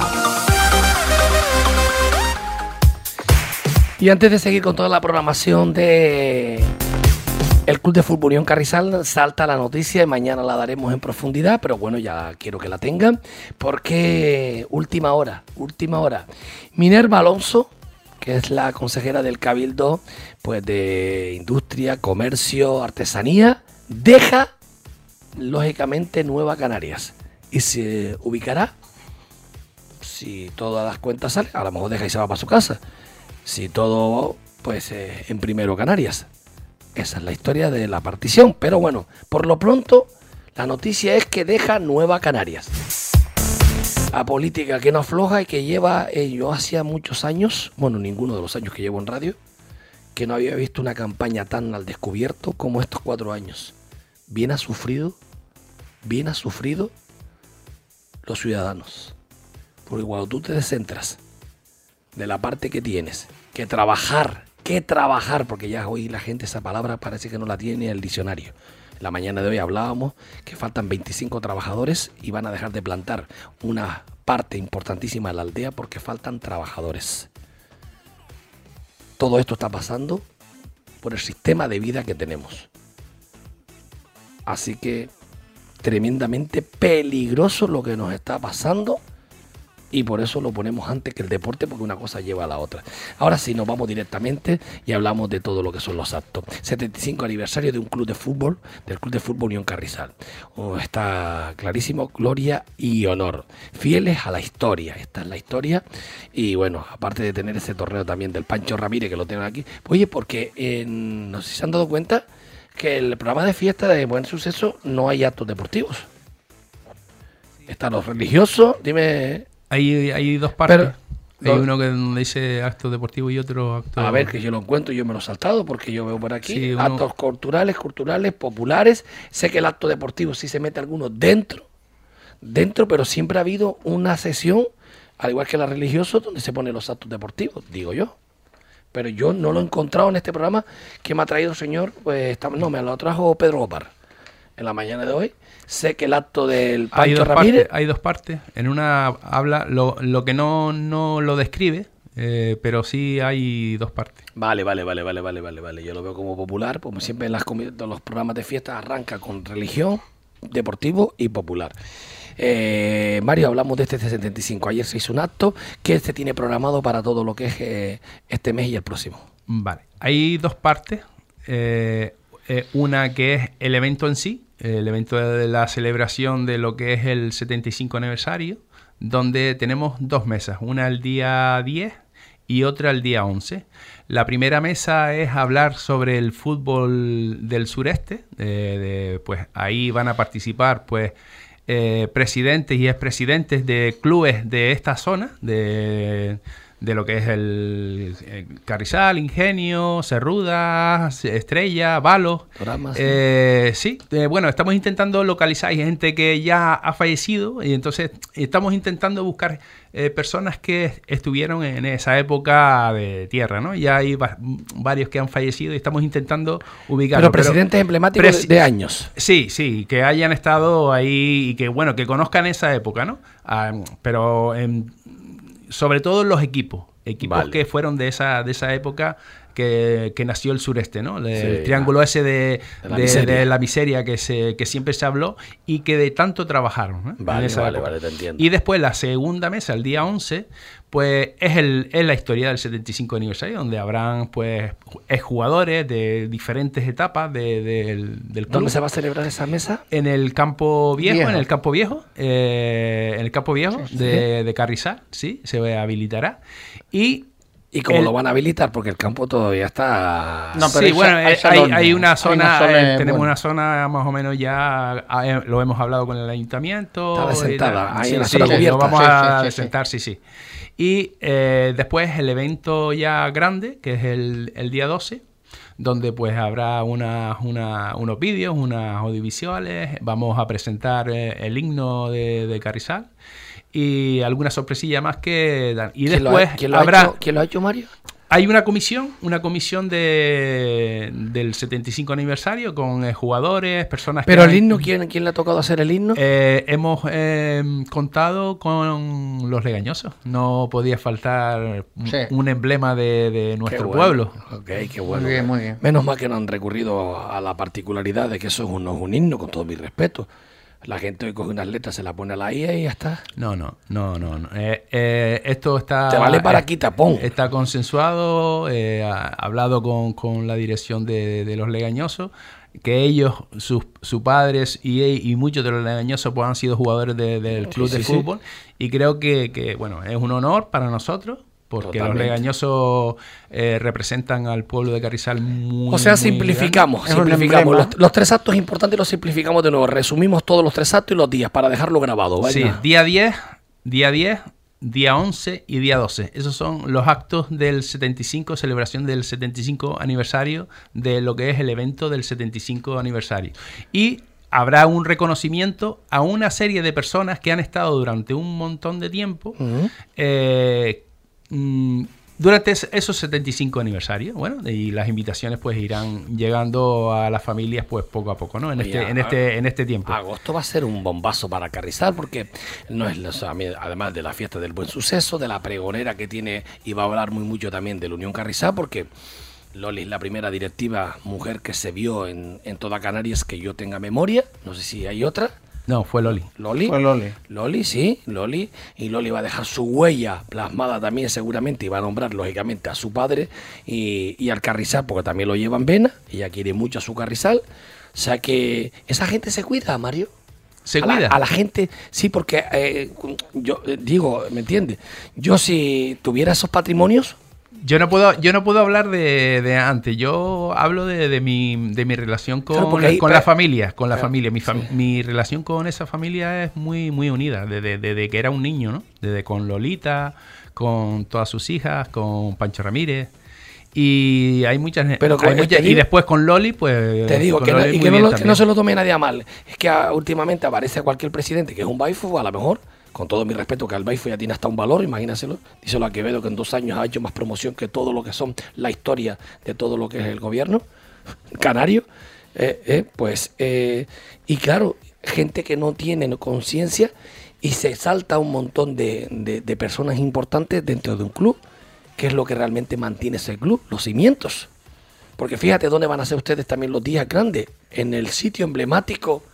Y antes de seguir con toda la programación de el Club de Fútbol Unión Carrizal, salta la noticia y mañana la daremos en profundidad, pero bueno, ya quiero que la tengan, porque última hora, última hora. Minerva Alonso, que es la consejera del Cabildo, pues de Industria, Comercio, Artesanía, deja lógicamente Nueva Canarias y se ubicará, si todas las cuentas salen, a lo mejor deja y se va para su casa, si todo, pues eh, en Primero Canarias. Esa es la historia de la partición, pero bueno, por lo pronto la noticia es que deja Nueva Canarias. A política que no afloja y que lleva, eh, yo hacía muchos años, bueno, ninguno de los años que llevo en radio, que no había visto una campaña tan al descubierto como estos cuatro años. Bien ha sufrido, bien ha sufrido los ciudadanos. Porque cuando tú te descentras de la parte que tienes, que trabajar, que trabajar, porque ya hoy la gente esa palabra parece que no la tiene en el diccionario. La mañana de hoy hablábamos que faltan veinticinco trabajadores y van a dejar de plantar una parte importantísima de la aldea porque faltan trabajadores. Todo esto está pasando por el sistema de vida que tenemos. Así que tremendamente peligroso lo que nos está pasando y por eso lo ponemos antes que el deporte, porque una cosa lleva a la otra. Ahora sí, nos vamos directamente y hablamos de todo lo que son los actos. setenta y cinco aniversario de un club de fútbol, del Club de Fútbol Unión Carrizal. Oh, está clarísimo, gloria y honor. Fieles a la historia, esta es la historia. Y bueno, aparte de tener ese torneo también del Pancho Ramírez, que lo tienen aquí. Oye, porque en, no sé si se han dado cuenta que el programa de fiesta de Buen Suceso no hay actos deportivos. Están los religiosos, dime... Hay, hay dos partes. Pero, hay no, uno que donde dice actos deportivos y otro actos... A ver, que yo lo encuentro, yo me lo he saltado porque yo veo por aquí Sí, uno- actos culturales, culturales, populares. Sé que el acto deportivo sí se mete alguno dentro, dentro, pero siempre ha habido una sesión, al igual que la religiosa, donde se ponen los actos deportivos, digo yo. Pero yo no lo he encontrado en este programa que me ha traído el señor, pues está- no, me lo trajo Pedro Gopar en la mañana de hoy. Sé que el acto del Hay Pancho dos, Ramírez... partes, hay dos partes. En una habla, lo, lo que no, no lo describe, eh, pero sí hay dos partes. Vale, vale, vale, vale, vale, vale, vale. Yo lo veo como popular, como siempre en las comi- en los programas de fiesta arranca con religión, deportivo y popular. Eh, Mario, hablamos de este setenta y cinco. Ayer se hizo un acto que se tiene programado para todo lo que es eh, este mes y el próximo. Vale. Hay dos partes. Eh, eh, una que es el evento en sí, el evento de la celebración de lo que es el setenta y cinco aniversario, donde tenemos dos mesas, una el día diez y otra el día once. La primera mesa es hablar sobre el fútbol del sureste, de, de, pues ahí van a participar pues eh, presidentes y expresidentes de clubes de esta zona, de, de lo que es el, el Carrizal, Ingenio, Cerruda, Estrella, Valos. Programas, Eh, sí, eh, bueno, estamos intentando localizar, hay gente que ya ha fallecido y entonces estamos intentando buscar eh, personas que estuvieron en esa época de tierra, ¿no? Ya hay va- varios que han fallecido y estamos intentando ubicarlos. Pero presidentes emblemáticos presi- de, de años. Sí, sí, que hayan estado ahí y que, bueno, que conozcan esa época, ¿no? Ah, pero en, sobre todo los equipos, equipos Vale. que fueron de esa, de esa época que, que nació el sureste, ¿no? El, Sí, triángulo ese de, de la de- miseria. de la miseria que, se, que siempre se habló y que de tanto trabajaron, ¿no? En Vale, esa vale, época. vale, te entiendo. Y después la segunda mesa, el día once, pues es, el, es la historia del setenta y cinco aniversario, donde habrán pues exjugadores de diferentes etapas de- del, del club. ¿Dónde se va a celebrar esa mesa? En el campo viejo, Viejo. en el campo viejo, eh, en el campo viejo Sí, sí. de, de Carrizal, sí, se habilitará. Y ¿Y cómo el- lo van a habilitar? Porque el campo todavía está... No, pero sí, hay bueno, sa- hay eh, hay, salones, hay una hay zona, una zona, eh, tenemos bueno. una zona más o menos ya, eh, lo hemos hablado con el ayuntamiento. Está desentada, y tal. ahí Sí, en la sí, zona lo cubierta. vamos Sí, a sí, sí, sí. sentar, sí, sí. Y eh, después el evento ya grande, que es el, el día doce, donde pues habrá una, una- unos vídeos, unas audiovisuales, vamos a presentar eh, el himno de, de Carrizal y alguna sorpresilla más que dan. Y ¿Quién lo ha- después ¿quién lo ha habrá... hecho- ¿Quién lo ha hecho, Mario? Hay una comisión, una comisión de, del setenta y cinco aniversario con eh, jugadores, personas Pero que... el han- himno, ¿quién, quién le ha tocado hacer el himno? Eh, hemos eh, contado con los legañosos. No podía faltar un, Sí. un emblema de, de Qué nuestro bueno. pueblo. Ok, qué bueno. Muy bien, muy bien. Menos mal que no han recurrido a la particularidad de que eso es un- no es un himno, con todo mi respeto. La gente hoy coge unas letras, se la pone a la I A y ya está. No, no, no, no. no. Eh, eh, esto está... Te vale para eh, quitapón. Está consensuado, eh, ha hablado con, con la dirección de, de los legañosos, que ellos, sus, sus padres y, y muchos de los legañosos pues, han sido jugadores de- del club Sí, de sí, fútbol. Y creo que, que, bueno, es un honor para nosotros, porque Totalmente. los legañosos eh, representan al pueblo de Carrizal muy O sea, muy simplificamos, grande. Es un simplificamos. Los, emblema. los tres actos importantes los simplificamos de nuevo. Resumimos todos los tres actos y los días para dejarlo grabado. grande. Sí, Venga. día diez, día diez, día once y día doce. Esos son los actos del setenta y cinco, celebración del setenta y cinco aniversario de lo que es el evento del setenta y cinco aniversario. Y habrá un reconocimiento a una serie de personas que han estado durante un montón de tiempo Ujú. eh, mm, durante es- esos setenta y cinco aniversarios. Bueno, y las invitaciones pues irán llegando a las familias pues poco a poco, ¿no? En Oye, este, en a- este, en este tiempo. Agosto va a ser un bombazo para Carrizal porque no es la- o sea, además de la fiesta del buen suceso, de la pregonera que tiene y va a hablar muy mucho también de la Unión Carrizal porque Loli es la primera directiva mujer que se vio en, en toda Canarias que yo tenga memoria. No sé si hay otra. No, fue Loli. Loli. Fue Loli. Loli, sí, Loli. Y Loli va a dejar su huella plasmada también seguramente y va a nombrar lógicamente a su padre y, y al Carrizal porque también lo lleva en vena. Ella quiere mucho a su Carrizal. O sea que esa gente se cuida, Mario. ¿Se a la, cuida? a la gente, sí, porque eh, yo eh, digo, ¿me entiendes? Yo si tuviera esos patrimonios, Yo no puedo, yo no puedo hablar de, de antes. Yo hablo de, de mi, de mi relación con, claro, ahí, con pero, la familia, con la claro, familia. Mi, fam, sí. mi relación con esa familia es muy, muy unida. Desde, desde que era un niño, ¿no? Desde con Lolita, con todas sus hijas, con Pancho Ramírez. Y hay muchas, pero hay muchas digo, y después con Loli, pues. Te digo que, Loli no, y que, no, lo, que no se lo tome nadie a mal. Es que a, últimamente aparece cualquier presidente que es un baifo, a lo mejor. Con todo mi respeto, que al baifo ya tiene hasta un valor, imagínaselo. Díselo a Quevedo, que en dos años ha hecho más promoción que todo lo que son la historia de todo lo que es el gobierno canario. Eh, eh, pues, eh, y claro, gente que no tiene conciencia y se salta un montón de, de, de personas importantes dentro de un club, que es lo que realmente mantiene ese club, los cimientos. Porque fíjate dónde van a ser ustedes también los días grandes, en el sitio emblemático.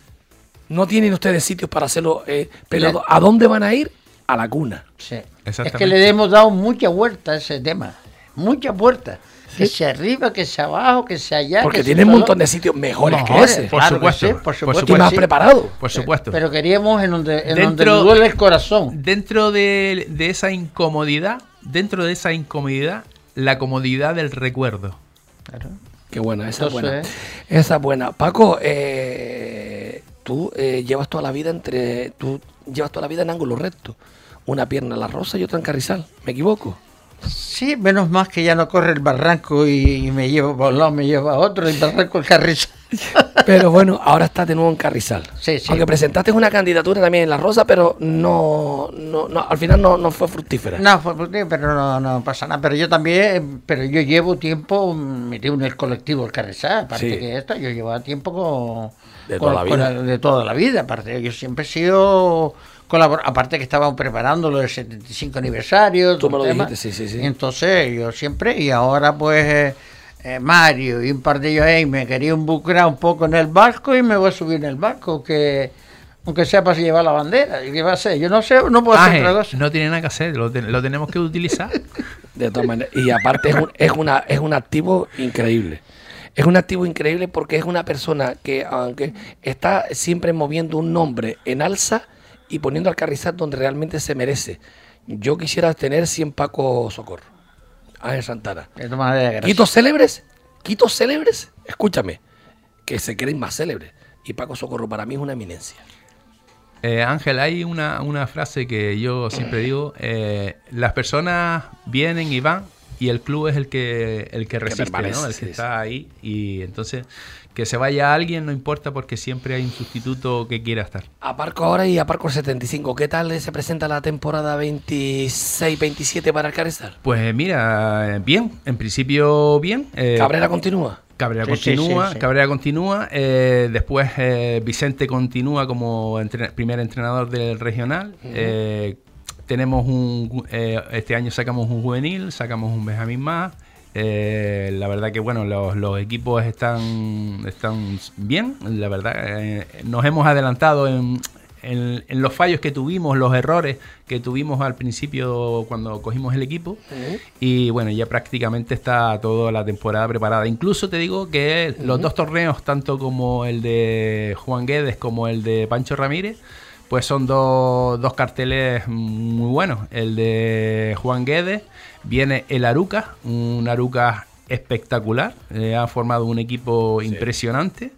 No tienen ustedes sitios para hacerlo, eh, pero Le... ¿a dónde van a ir? A la cuna. Sí. Es que le hemos dado mucha vuelta a ese tema. Mucha vuelta. ¿Sí? Que sea arriba, que sea abajo, que sea allá. Porque que tienen un solo... montón de sitios mejores, mejores que ese. Por, claro supuesto, que sí, por supuesto. Por supuesto. Y más sí. preparado. Por supuesto. Pero queríamos en donde, en dentro, donde nos duele el corazón. Dentro de, de esa incomodidad, dentro de esa incomodidad, la comodidad del recuerdo. Claro. Qué buena, esa es buena. Entonces... Esa es buena. Paco, eh, tú eh, llevas toda la vida entre. Tú llevas toda la vida en ángulo recto. Una pierna en la Rosa y otra en Carrizal. ¿Me equivoco? Sí, menos más que ya no corre el barranco y, y me lleva por un lado, me lleva a otro, el barranco el Carrizal. Pero bueno, ahora estás de nuevo en Carrizal. Sí, sí. Aunque presentaste una candidatura también en La Rosa, pero no, no, no al final no, no fue fructífera. No, fue fructífera, pero no, no pasa nada. Pero yo también, pero yo llevo tiempo metido en el colectivo el Carrizal. Aparte Sí. que esto, yo llevaba tiempo con... De con, toda la con vida. la- de toda la vida. Aparte, yo siempre he sido... colabor- aparte que estaban preparando lo del setenta y cinco aniversario. Tú me lo todo el tema. dijiste, sí, sí, sí. Entonces, yo siempre, y ahora pues... eh, Eh, Mario y un par de ellos ahí me quería involucrar un poco en el barco y me voy a subir en el barco, que aunque sea para llevar la bandera. ¿Y qué va a hacer? Yo no sé, no puedo hacer Ángel, otra cosa. no tiene nada que hacer, lo, te- lo tenemos que utilizar. De todas maneras. Y aparte es un, es una, es un activo increíble. Es un activo increíble porque es una persona que, aunque está siempre moviendo un nombre en alza y poniendo al Carrizal donde realmente se merece. Yo quisiera tener cien Paco Socorro. Ángel Santana. De todas maneras, gracias. Quitos célebres, quitos célebres, escúchame, que se creen más célebres. Y Paco Socorro para mí es una eminencia. Eh, Ángel, hay una, una frase que yo siempre digo, eh, las personas vienen y van y el club es el que el que resiste, permanece, ¿no? El sí, que sí. está ahí, y entonces que se vaya alguien no importa porque siempre hay un sustituto que quiera estar. Aparco ahora y aparco el setenta y cinco. ¿Qué tal se presenta la temporada veintiséis veintisiete para el Carrizal? Pues mira, eh, bien, en principio bien. eh, Cabrera continúa. Cabrera Sí, sí, continúa, sí, sí. Cabrera continúa, eh, después eh, Vicente continúa como entre- primer entrenador del regional. eh, tenemos un, eh, este año sacamos un juvenil, sacamos un Benjamín más. Eh, la verdad que bueno, los, los equipos están, están bien, la verdad. eh, nos hemos adelantado en, en, en los fallos que tuvimos, los errores que tuvimos al principio cuando cogimos el equipo. Y bueno, ya prácticamente está toda la temporada preparada. Incluso te digo que los dos torneos, tanto como el de Juan Guedes como el de Pancho Ramírez, pues son dos, dos carteles muy buenos. El de Juan Guedes viene el Aruca, un Aruca espectacular, eh, ha formado un equipo impresionante,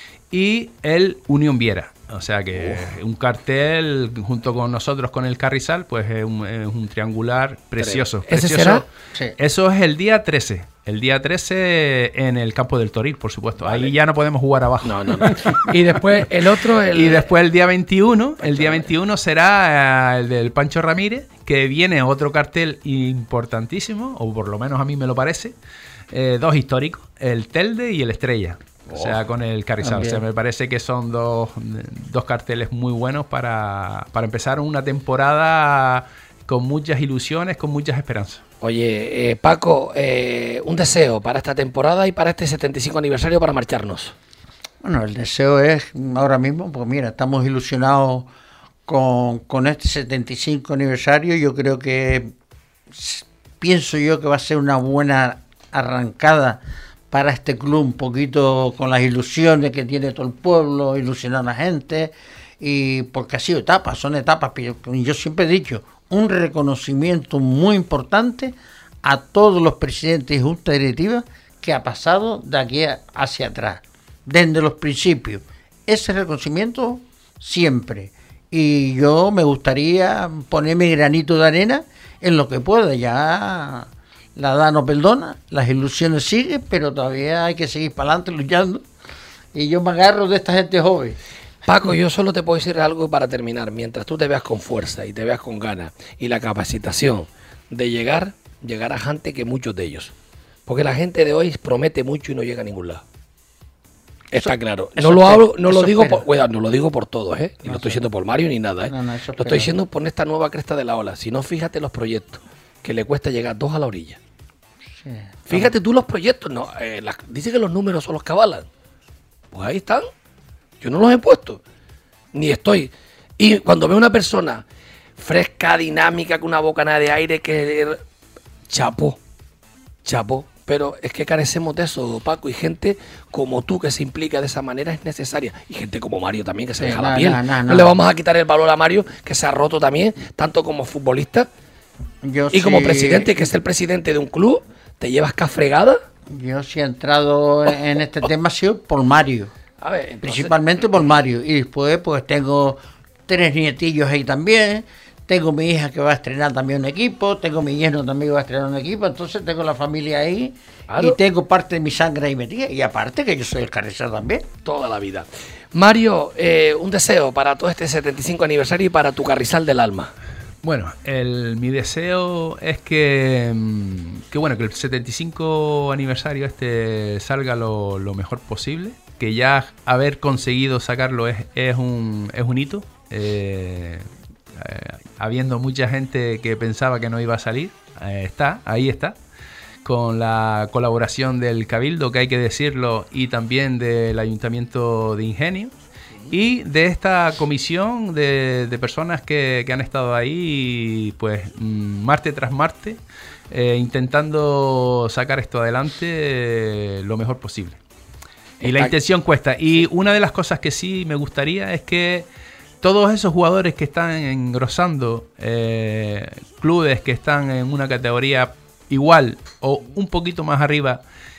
y el Unión Viera. O sea que un cartel junto con nosotros con el Carrizal, pues es un, es un triangular precioso. ¿Ese precioso. será? Sí. Eso es el día trece. El día trece en el campo del Toril, por supuesto. Vale. Ahí ya no podemos jugar abajo. No, no, no. Y después el otro, el... Y después el día veintiuno, el día veintiuno será eh, el del Pancho Ramírez, que viene otro cartel importantísimo, o por lo menos a mí me lo parece, eh, dos históricos, el Telde y el Estrella. O sea, con el Carrizal. O sea, me parece que son dos, dos carteles muy buenos para, para empezar una temporada con muchas ilusiones, con muchas esperanzas. Oye, eh, Paco, eh, un deseo para esta temporada y para este setenta y cinco aniversario para marcharnos. Bueno, el deseo es ahora mismo, pues mira, estamos ilusionados con, con este setenta y cinco aniversario. Yo creo que, s- pienso yo que va a ser una buena arrancada para este club, un poquito con las ilusiones que tiene todo el pueblo, ilusionar a la gente, y porque ha sido etapas, son etapas, pero yo siempre he dicho, un reconocimiento muy importante a todos los presidentes y juntas directivas que ha pasado de aquí hacia atrás, desde los principios. Ese reconocimiento siempre. Y yo me gustaría poner mi granito de arena en lo que pueda. Ya la edad no perdona, las ilusiones siguen, pero todavía hay que seguir para adelante luchando. Y yo me agarro de esta gente joven. Paco, yo solo te puedo decir algo para terminar. Mientras tú te veas con fuerza y te veas con ganas y la capacitación de llegar, llegará gente que muchos de ellos. Porque la gente de hoy promete mucho y no llega a ningún lado. Está eso, claro. Eso no lo hablo, no eso lo digo espera. por, cuidado, no lo digo por todos, ¿eh? Ni No, lo estoy sí. diciendo por Mario ni nada, ¿eh? No, no, eso lo espera. estoy diciendo por esta nueva cresta de la ola. Si no, fíjate los proyectos que le cuesta llegar dos a la orilla. Sí. Fíjate tú los proyectos. No, eh, las, dice que los números son los que avalan. Pues ahí están. Yo no los he puesto. Ni estoy. Y cuando veo una persona fresca, dinámica, con una bocanada de aire que... Chapo. Chapo. Pero es que carecemos de eso, Paco, y gente como tú que se implica de esa manera es necesaria. Y gente como Mario también que se Sí, deja no, la piel. no, no, No, no. le vamos a quitar el valor a Mario, que se ha roto también, tanto como futbolista Yo y como sí- presidente, que es el presidente de un club. Te llevas cafregada. Yo sí he entrado en este tema ha sido por Mario. A ver, entonces, Principalmente por Mario. Y después pues tengo tres nietillos ahí también. Tengo mi hija que va a estrenar también un equipo. Tengo mi yerno también que va a estrenar un equipo. Entonces tengo la familia ahí. Claro. Y tengo parte de mi sangre ahí metida. Y aparte que yo soy el Carrizal también. toda la vida. Mario, eh, un deseo para todo este setenta y cinco aniversario y para tu Carrizal del alma. Bueno, el, mi deseo es que, mm, que bueno que el setenta y cinco aniversario este salga lo, lo mejor posible. Que ya haber conseguido sacarlo es, es, un, es un hito. Eh, eh, habiendo mucha gente que pensaba que no iba a salir, eh, está, ahí está. Con la colaboración del Cabildo, que hay que decirlo, y también del Ayuntamiento de Ingenio. Y de esta comisión de, de personas que, que han estado ahí, pues, mm, martes tras martes, eh, intentando sacar esto adelante eh, lo mejor posible. Y la Está- intención cuesta. Y una de las cosas que sí me gustaría es que todos esos jugadores que están engrosando eh, clubes que están en una categoría igual o un poquito más arriba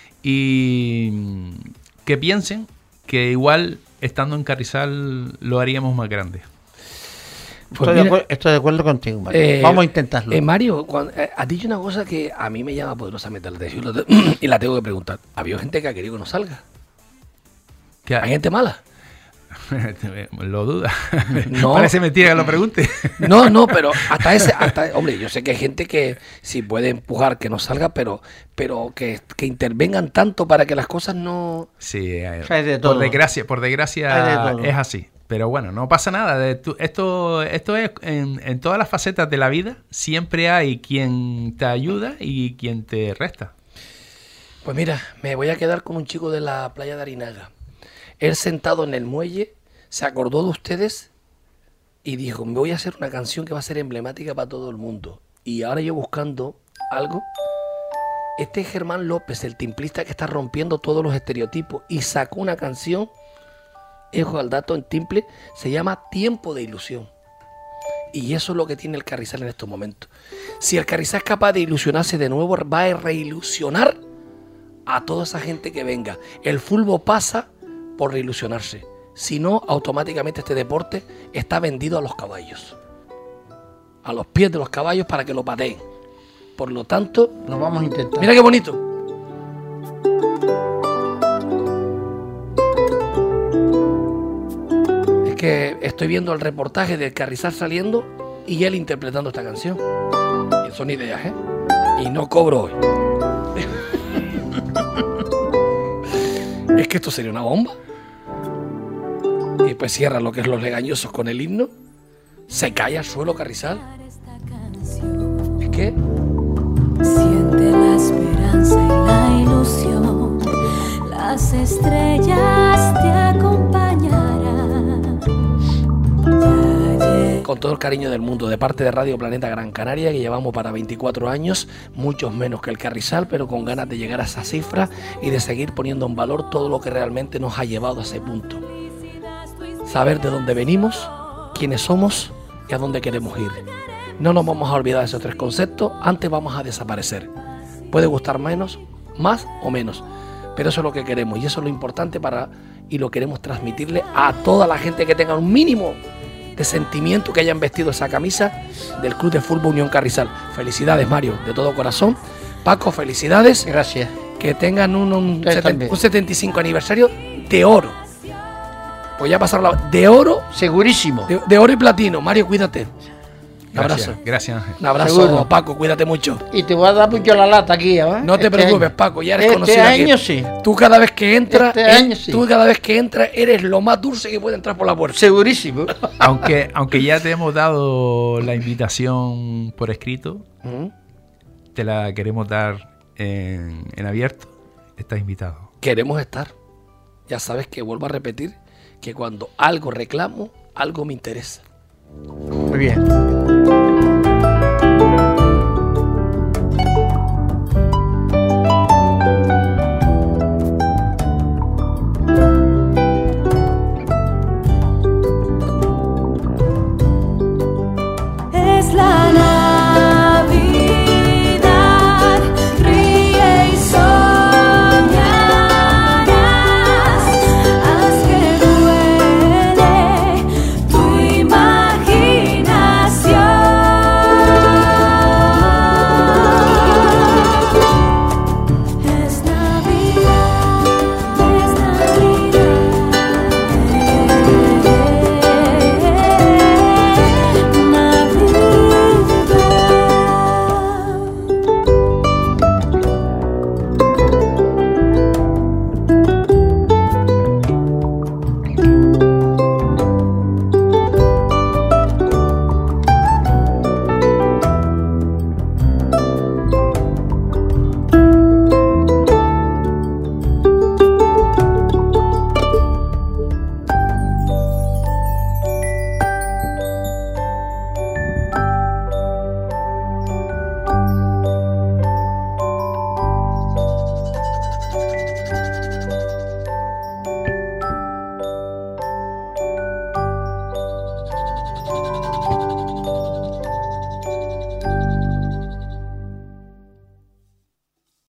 y mm, que piensen que igual estando en Carrizal lo haríamos más grande. Pues estoy, de mira, acuer- estoy de acuerdo contigo, Mario. Eh, Vamos a intentarlo. Eh, Mario, cuando, eh, has dicho una cosa que a mí me llama poderosamente la atención y lo- y la tengo que preguntar. ¿Ha habido gente que ha querido que no salga? Que ¿Hay gente mala? lo duda. No. Parece mentira que lo pregunte. No, no, pero hasta ese, hasta, hombre, yo sé que hay gente que sí puede empujar que no salga, pero, pero que, que intervengan tanto para que las cosas no... Sí, eh, Hay de todo. por desgracia, por Hay de desgracia todo. es así. Pero bueno, no pasa nada. De tu- esto, esto es en, en todas las facetas de la vida. Siempre hay quien te ayuda y quien te resta. Pues mira, me voy a quedar con un chico de la playa de Arinaga. Él sentado en el muelle se acordó de ustedes y dijo, me voy a hacer una canción que va a ser emblemática para todo el mundo. Y ahora yo buscando algo, este es Germán López, el timplista que está rompiendo todos los estereotipos y sacó una canción, ojo al dato, en timple, se llama Tiempo de Ilusión. Y eso es lo que tiene el Carrizal en estos momentos. Si el Carrizal es capaz de ilusionarse de nuevo, va a reilusionar a toda esa gente que venga. El fútbol pasa por reilusionarse. Si no, automáticamente este deporte está vendido a los caballos. A los pies de los caballos para que lo pateen. Por lo tanto, Lo vamos a intentar. mira qué bonito. Es que estoy viendo el reportaje del Carrizal saliendo y él interpretando esta canción. Y son ideas, ¿eh? Y no cobro hoy. Es que esto sería una bomba. Y después cierra lo que es los legañosos con el himno. Se cae al suelo Carrizal. Es que Siente la esperanza y la ilusión, las estrellas te acompañarán. Ya llegó con todo el cariño del mundo, de parte de Radio Planeta Gran Canaria, que llevamos para veinticuatro años, muchos menos que el Carrizal, pero con ganas de llegar a esa cifra y de seguir poniendo en valor todo lo que realmente nos ha llevado a ese punto. Saber de dónde venimos, quiénes somos y a dónde queremos ir. No nos vamos a olvidar de esos tres conceptos, antes vamos a desaparecer. puede gustar menos, más o menos, pero eso es lo que queremos y eso es lo importante para y lo queremos transmitirle a toda la gente que tenga un mínimo de sentimiento, que hayan vestido esa camisa del Club de Fútbol Unión Carrizal. Felicidades, Mario, de todo corazón. Paco, felicidades. Gracias. Que tengan un, un, seten, un setenta y cinco aniversario de oro. Pues ya pasaron la... De oro. Segurísimo. De, de oro y platino. Mario, cuídate. Un Gracias, abrazo. gracias, Ángel. Un abrazo, Seguro. Paco, cuídate mucho. Y te voy a dar mucho la lata aquí, ¿eh? No te Este preocupes, año. Paco, ya eres Este conocido aquí. año sí. Tú cada vez que entras, Este eh, año sí. tú cada vez que entras eres lo más dulce que puede entrar por la puerta. Segurísimo. Aunque, aunque ya te hemos dado la invitación por escrito, ¿Mm? te la queremos dar en, en abierto. Estás invitado. Queremos estar. Ya sabes que vuelvo a repetir que cuando algo reclamo, algo me interesa. Muy bien.